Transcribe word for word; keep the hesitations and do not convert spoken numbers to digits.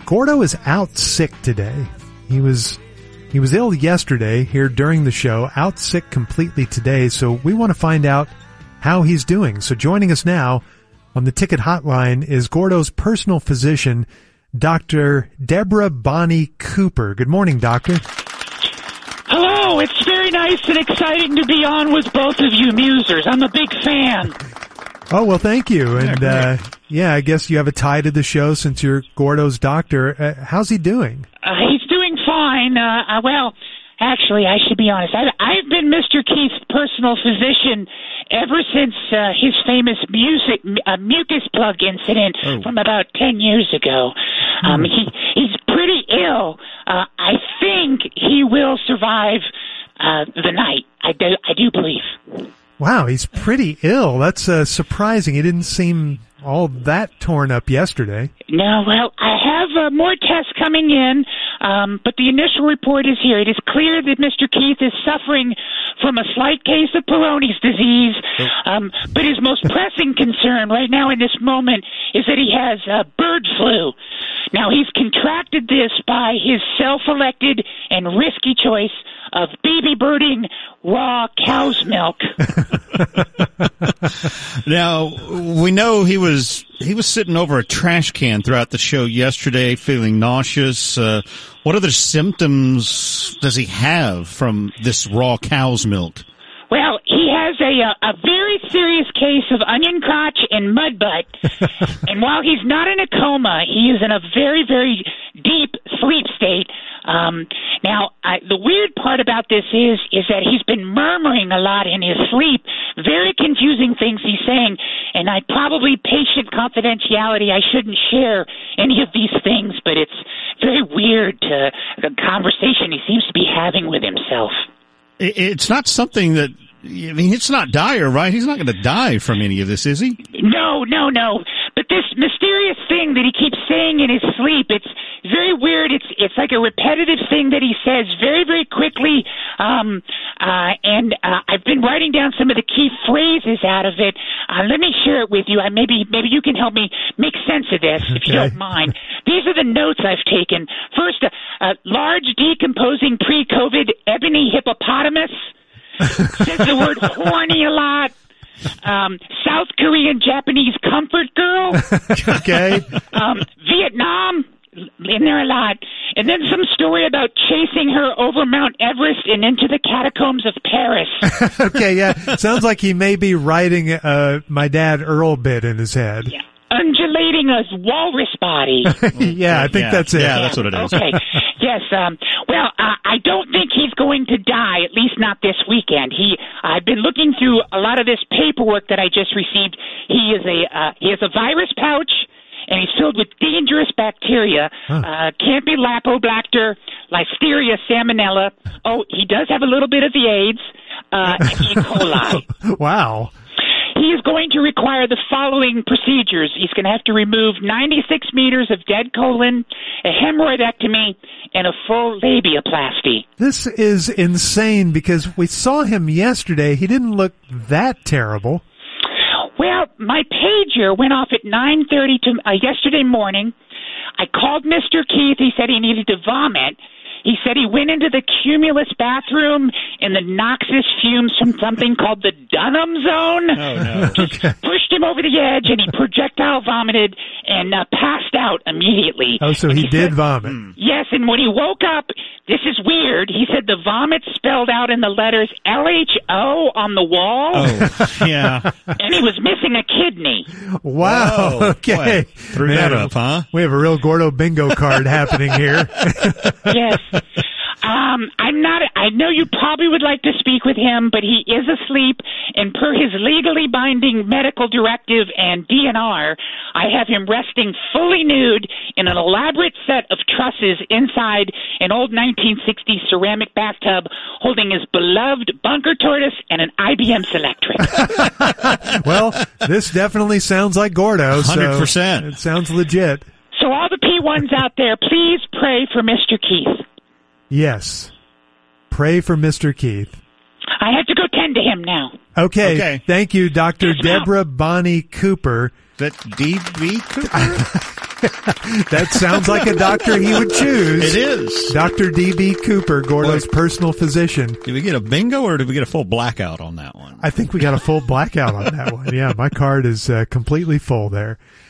Gordo is out sick today. He was he was ill yesterday here during the show, out sick completely today, so we want to find out how he's doing. So joining us now on the ticket hotline is Gordo's personal physician, Doctor Deborah Bonnie Cooper. Good morning, doctor. Hello, it's very nice and exciting to be on with both of you musers. I'm a big fan. Oh, well, thank you. And, uh, yeah, I guess you have a tie to the show since you're Gordo's doctor. Uh, how's he doing? Uh, he's doing fine. Uh, uh, well, actually, I should be honest. I've, I've been Mister Keith's personal physician ever since uh, his famous music uh, mucus plug incident oh. from about ten years ago. Um, hmm. he He's pretty ill. Uh, I think he will survive uh, the night. I do, I do believe. Wow, he's pretty ill. That's uh, surprising. He didn't seem all that torn up yesterday. No, well, I have uh, more tests coming in, um, but the initial report is here. It is clear that Mister Keith is suffering from a slight case of Peyronie's disease, um, but his most pressing concern right now in this moment is that he has uh, bird flu. Now, he's contracted this by his self-elected and risky choice of baby birding raw cow's milk. Now, we know he was he was sitting over a trash can throughout the show yesterday, feeling nauseous. Uh, what other symptoms does he have from this raw cow's milk? Well, he has a, a very serious case of onion crotch and mud butt. And while he's not in a coma, he is in a very, very deep sleep state. Um, now, I, the weird part about this is is that he's been murmuring a lot in his sleep, very confusing things he's saying, and I probably, patient confidentiality, I shouldn't share any of these things, but it's very weird to the conversation he seems to be having with himself. It's not something that, I mean, it's not dire, right? He's not going to die from any of this, is he? No, no, no. But this mysterious thing that he keeps saying in his sleep, it's very weird. It's it's like a repetitive thing that he says very, very quickly. Um, uh, and uh, I've been writing down some of the key phrases out of it. Uh, let me share it with you. I, maybe maybe you can help me make sense of this, if okay. you don't mind. These are the notes I've taken. First, a uh, uh, large decomposing pre-COVID ebony hippopotamus. Says the word horny a lot. Um, South Korean Japanese comfort girl. Okay. Um, Vietnam, in there a lot. And then some story about chasing her over Mount Everest and into the catacombs of Paris. Okay, yeah. Sounds like he may be writing uh, my dad Earl bit in his head. Yeah. Undulating a walrus body. Yeah, I think yeah. that's it. Yeah, that's what it is. Okay. Yes. Um, well, uh, I don't think he's going to die, at least not this weekend. He, I've been looking through a lot of this paperwork that I just received. He is a uh, he has a virus pouch, and he's filled with dangerous bacteria. Huh. Uh, can't be Lapobacter, Listeria, Salmonella. Oh, he does have a little bit of the AIDS, uh, and E. coli. Wow. He is going to require the following procedures. He's going to have to remove ninety-six meters of dead colon, a hemorrhoidectomy, and a full labiaplasty. This is insane because we saw him yesterday. He didn't look that terrible. Well, my pager went off at nine thirty to, uh, yesterday morning. I called Mister Keith. He said he needed to vomit. He said he went into the Cumulus bathroom in the noxious fumes from something called the Dunham Zone. Oh, no. Just Okay. pushed him over the edge, and he projectile vomited and uh, passed out immediately. Oh, so he, he did said, vomit. Hmm. Yes, and when he woke up, this is weird. He said the vomit spelled out in the letters L H O on the wall. Oh, yeah. And he was missing a kidney. Wow. Whoa. Okay. Boy, threw that up, huh? We have a real Gordo bingo card happening here. Yes. Um, I'm not, I know you probably would like to speak with him, but he is asleep, and per his legally binding medical directive and D N R, I have him resting fully nude in an elaborate set of trusses inside an old nineteen sixties ceramic bathtub holding his beloved bunker tortoise and an I B M Selectric. Well, this definitely sounds like Gordo. So one hundred percent. it sounds legit. So all the P ones out there, please pray for Mister Keith. Yes. Pray for Mister Keith. I have to go tend to him now. Okay. Okay. Thank you, Doctor Yes, ma'am. Deborah Bonnie Cooper. that D B Cooper? That sounds like a doctor he would choose. It is. Doctor D B Cooper, Gordo's Boy, personal physician. Did we get a bingo or did we get a full blackout on that one? I think we got a full blackout on that one. Yeah, my card is uh, completely full there.